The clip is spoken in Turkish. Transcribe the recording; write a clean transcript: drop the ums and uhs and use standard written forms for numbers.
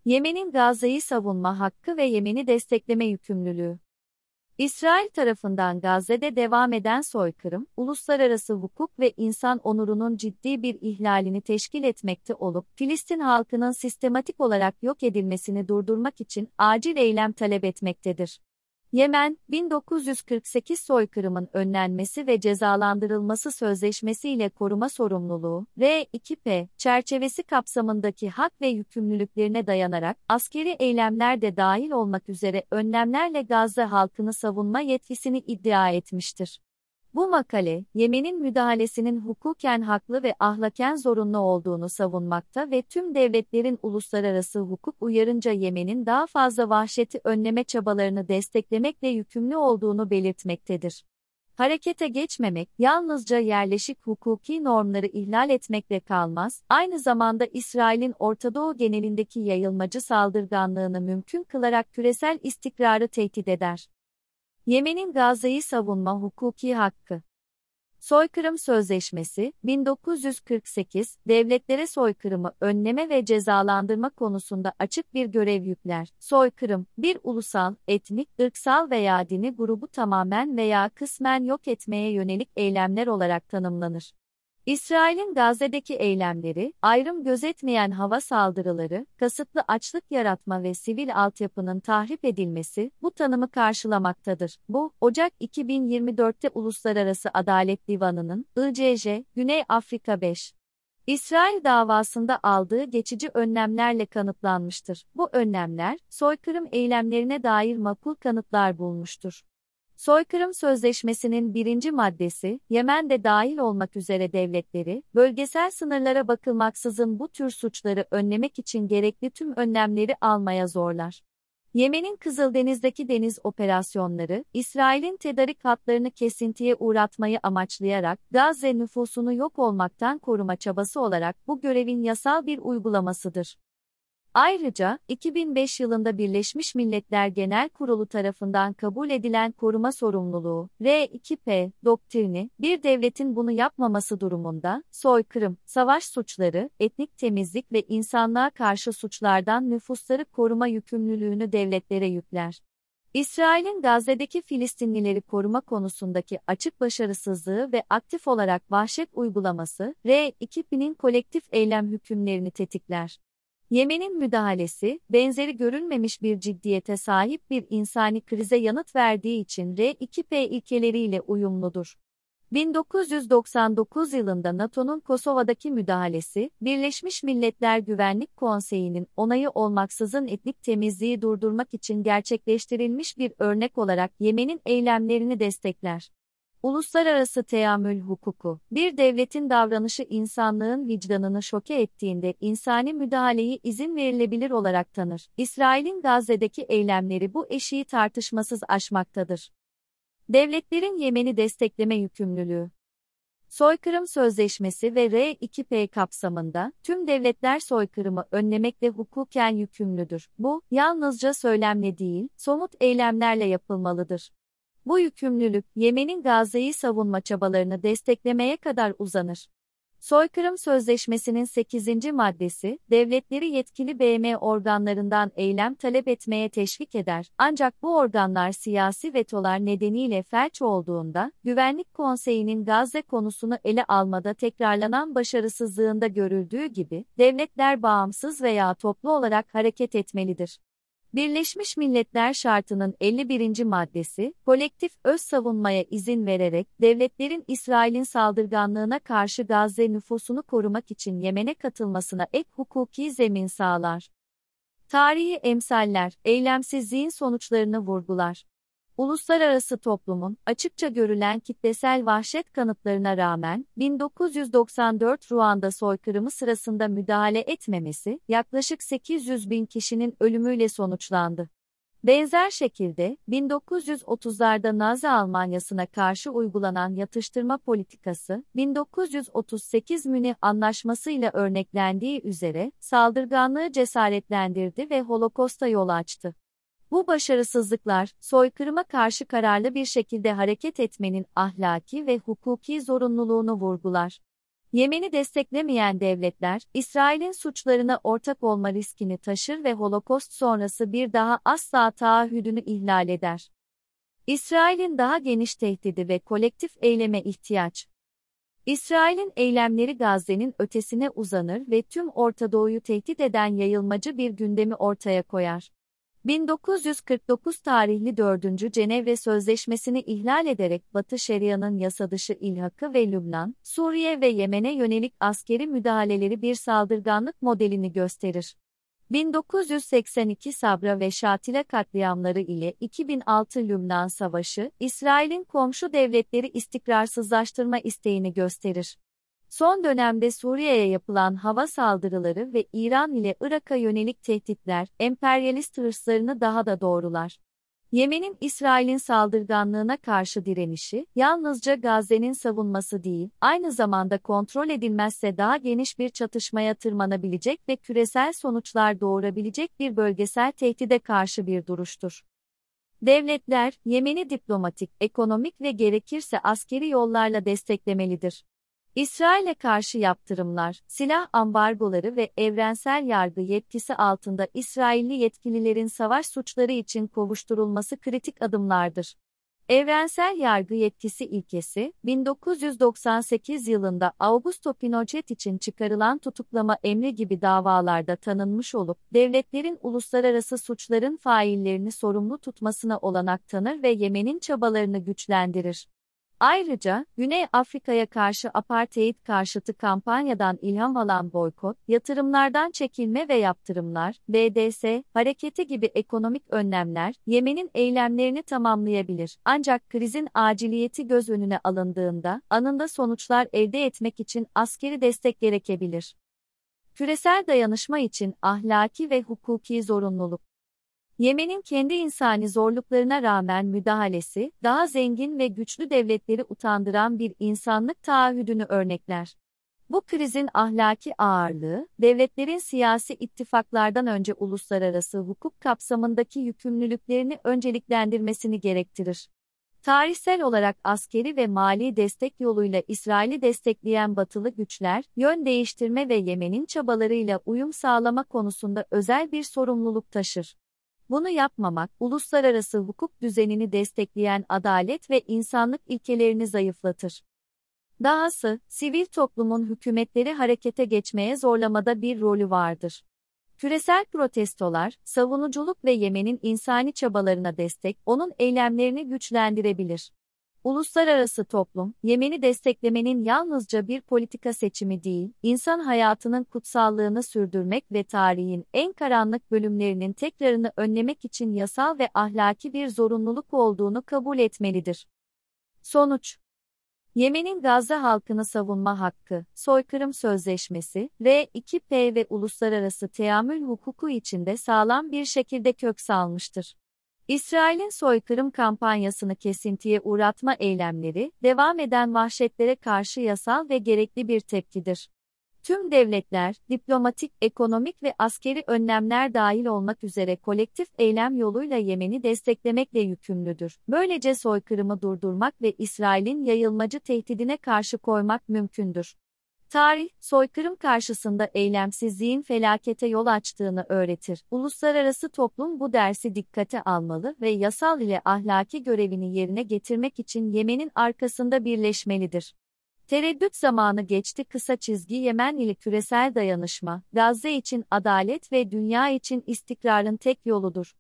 Yemen'in Gazze'yi savunma hakkı ve Yemen'i destekleme yükümlülüğü. İsrail tarafından Gazze'de devam eden soykırım, uluslararası hukuk ve insan onurunun ciddi bir ihlalini teşkil etmekte olup, Filistin halkının sistematik olarak yok edilmesini durdurmak için acil eylem talep etmektedir. Yemen, 1948 soykırımın önlenmesi ve cezalandırılması sözleşmesi ile koruma sorumluluğu, R2P, çerçevesi kapsamındaki hak ve yükümlülüklerine dayanarak, askeri eylemler de dahil olmak üzere önlemlerle Gazze halkını savunma yetkisini iddia etmiştir. Bu makale, Yemen'in müdahalesinin hukuken haklı ve ahlaken zorunlu olduğunu savunmakta ve tüm devletlerin uluslararası hukuk uyarınca Yemen'in daha fazla vahşeti önleme çabalarını desteklemekle yükümlü olduğunu belirtmektedir. Harekete geçmemek, yalnızca yerleşik hukuki normları ihlal etmekle kalmaz, aynı zamanda İsrail'in Orta Doğu genelindeki yayılmacı saldırganlığını mümkün kılarak küresel istikrarı tehdit eder. Yemen'in Gazze'yi savunma hukuki hakkı. Soykırım Sözleşmesi, 1948, devletlere soykırımı önleme ve cezalandırma konusunda açık bir görev yükler. Soykırım, bir ulusal, etnik, ırksal veya dini grubu tamamen veya kısmen yok etmeye yönelik eylemler olarak tanımlanır. İsrail'in Gazze'deki eylemleri, ayrım gözetmeyen hava saldırıları, kasıtlı açlık yaratma ve sivil altyapının tahrip edilmesi, bu tanımı karşılamaktadır. Bu, Ocak 2024'te Uluslararası Adalet Divanı'nın, ICJ, Güney Afrika 5. İsrail davasında aldığı geçici önlemlerle kanıtlanmıştır. Bu önlemler, soykırım eylemlerine dair makul kanıtlar bulmuştur. Soykırım Sözleşmesi'nin 1. maddesi, Yemen'de dahil olmak üzere devletleri, bölgesel sınırlara bakılmaksızın bu tür suçları önlemek için gerekli tüm önlemleri almaya zorlar. Yemen'in Kızıldeniz'deki deniz operasyonları, İsrail'in tedarik hatlarını kesintiye uğratmayı amaçlayarak, Gazze nüfusunu yok olmaktan koruma çabası olarak bu görevin yasal bir uygulamasıdır. Ayrıca, 2005 yılında Birleşmiş Milletler Genel Kurulu tarafından kabul edilen koruma sorumluluğu, R2P, doktrini, bir devletin bunu yapmaması durumunda, soykırım, savaş suçları, etnik temizlik ve insanlığa karşı suçlardan nüfusları koruma yükümlülüğünü devletlere yükler. İsrail'in Gazze'deki Filistinlileri koruma konusundaki açık başarısızlığı ve aktif olarak vahşet uygulaması, R2P'nin kolektif eylem hükümlerini tetikler. Yemen'in müdahalesi, benzeri görülmemiş bir ciddiyete sahip bir insani krize yanıt verdiği için R2P ilkeleriyle uyumludur. 1999 yılında NATO'nun Kosova'daki müdahalesi, Birleşmiş Milletler Güvenlik Konseyi'nin onayı olmaksızın etnik temizliği durdurmak için gerçekleştirilmiş bir örnek olarak Yemen'in eylemlerini destekler. Uluslararası teamül hukuku, bir devletin davranışı insanlığın vicdanını şoke ettiğinde insani müdahaleyi izin verilebilir olarak tanır. İsrail'in Gazze'deki eylemleri bu eşiği tartışmasız aşmaktadır. Devletlerin Yemen'i destekleme yükümlülüğü. Soykırım Sözleşmesi ve R2P kapsamında, tüm devletler soykırımı önlemekle hukuken yükümlüdür. Bu, yalnızca söylemle değil, somut eylemlerle yapılmalıdır. Bu yükümlülük, Yemen'in Gazze'yi savunma çabalarını desteklemeye kadar uzanır. Soykırım Sözleşmesi'nin 8. maddesi, devletleri yetkili BM organlarından eylem talep etmeye teşvik eder, ancak bu organlar siyasi vetolar nedeniyle felç olduğunda, Güvenlik Konseyi'nin Gazze konusunu ele almada tekrarlanan başarısızlığında görüldüğü gibi, devletler bağımsız veya toplu olarak hareket etmelidir. Birleşmiş Milletler Şartı'nın 51. maddesi, kolektif öz savunmaya izin vererek, devletlerin İsrail'in saldırganlığına karşı Gazze nüfusunu korumak için Yemen'e katılmasına ek hukuki zemin sağlar. Tarihi emsaller, eylemsizliğin sonuçlarını vurgular. Uluslararası toplumun, açıkça görülen kitlesel vahşet kanıtlarına rağmen, 1994 Ruanda soykırımı sırasında müdahale etmemesi, yaklaşık 800 bin kişinin ölümüyle sonuçlandı. Benzer şekilde, 1930'larda Nazi Almanyası'na karşı uygulanan yatıştırma politikası, 1938 Münih Anlaşması ile örneklendiği üzere, saldırganlığı cesaretlendirdi ve Holocaust'a yol açtı. Bu başarısızlıklar, soykırıma karşı kararlı bir şekilde hareket etmenin ahlaki ve hukuki zorunluluğunu vurgular. Yemen'i desteklemeyen devletler, İsrail'in suçlarına ortak olma riskini taşır ve Holocaust sonrası bir daha asla taahhüdünü ihlal eder. İsrail'in daha geniş tehdidi ve kolektif eyleme ihtiyaç. İsrail'in eylemleri Gazze'nin ötesine uzanır ve tüm Orta Doğu'yu tehdit eden yayılmacı bir gündemi ortaya koyar. 1949 tarihli 4. Cenevre Sözleşmesi'ni ihlal ederek Batı Şeria'nın yasadışı ilhakı ve Lübnan, Suriye ve Yemen'e yönelik askeri müdahaleleri bir saldırganlık modelini gösterir. 1982 Sabra ve Şatila katliamları ile 2006 Lübnan Savaşı, İsrail'in komşu devletleri istikrarsızlaştırma isteğini gösterir. Son dönemde Suriye'ye yapılan hava saldırıları ve İran ile Irak'a yönelik tehditler, emperyalist hırslarını daha da doğrular. Yemen'in İsrail'in saldırganlığına karşı direnişi, yalnızca Gazze'nin savunması değil, aynı zamanda kontrol edilmezse daha geniş bir çatışmaya tırmanabilecek ve küresel sonuçlar doğurabilecek bir bölgesel tehdide karşı bir duruştur. Devletler, Yemen'i diplomatik, ekonomik ve gerekirse askeri yollarla desteklemelidir. İsrail'e karşı yaptırımlar, silah ambargoları ve evrensel yargı yetkisi altında İsrailli yetkililerin savaş suçları için kovuşturulması kritik adımlardır. Evrensel yargı yetkisi ilkesi, 1998 yılında Augusto Pinochet için çıkarılan tutuklama emri gibi davalarda tanınmış olup, devletlerin uluslararası suçların faillerini sorumlu tutmasına olanak tanır ve Yemen'in çabalarını güçlendirir. Ayrıca, Güney Afrika'ya karşı apartheid karşıtı kampanyadan ilham alan boykot, yatırımlardan çekilme ve yaptırımlar, BDS, hareketi gibi ekonomik önlemler, Yemen'in eylemlerini tamamlayabilir. Ancak krizin aciliyeti göz önüne alındığında, anında sonuçlar elde etmek için askeri destek gerekebilir. Küresel dayanışma için ahlaki ve hukuki zorunluluk. Yemen'in kendi insani zorluklarına rağmen müdahalesi, daha zengin ve güçlü devletleri utandıran bir insanlık taahhüdünü örnekler. Bu krizin ahlaki ağırlığı, devletlerin siyasi ittifaklardan önce uluslararası hukuk kapsamındaki yükümlülüklerini önceliklendirmesini gerektirir. Tarihsel olarak askeri ve mali destek yoluyla İsrail'i destekleyen batılı güçler, yön değiştirme ve Yemen'in çabalarıyla uyum sağlama konusunda özel bir sorumluluk taşır. Bunu yapmamak, uluslararası hukuk düzenini destekleyen adalet ve insanlık ilkelerini zayıflatır. Dahası, sivil toplumun hükümetleri harekete geçmeye zorlamada bir rolü vardır. Küresel protestolar, savunuculuk ve Yemen'in insani çabalarına destek, onun eylemlerini güçlendirebilir. Uluslararası toplum, Yemen'i desteklemenin yalnızca bir politika seçimi değil, insan hayatının kutsallığını sürdürmek ve tarihin en karanlık bölümlerinin tekrarını önlemek için yasal ve ahlaki bir zorunluluk olduğunu kabul etmelidir. Sonuç: Yemen'in Gazze halkını savunma hakkı, soykırım sözleşmesi, R2P ve uluslararası teamül hukuku içinde sağlam bir şekilde kök salmıştır. İsrail'in soykırım kampanyasını kesintiye uğratma eylemleri, devam eden vahşetlere karşı yasal ve gerekli bir tepkidir. Tüm devletler, diplomatik, ekonomik ve askeri önlemler dahil olmak üzere kolektif eylem yoluyla Yemen'i desteklemekle yükümlüdür. Böylece soykırımı durdurmak ve İsrail'in yayılmacı tehdidine karşı koymak mümkündür. Tarih, soykırım karşısında eylemsizliğin felakete yol açtığını öğretir. Uluslararası toplum bu dersi dikkate almalı ve yasal ile ahlaki görevini yerine getirmek için Yemen'in arkasında birleşmelidir. Tereddüt zamanı geçti. Kısa çizgi. Yemen ile küresel dayanışma, Gazze için adalet ve dünya için istikrarın tek yoludur.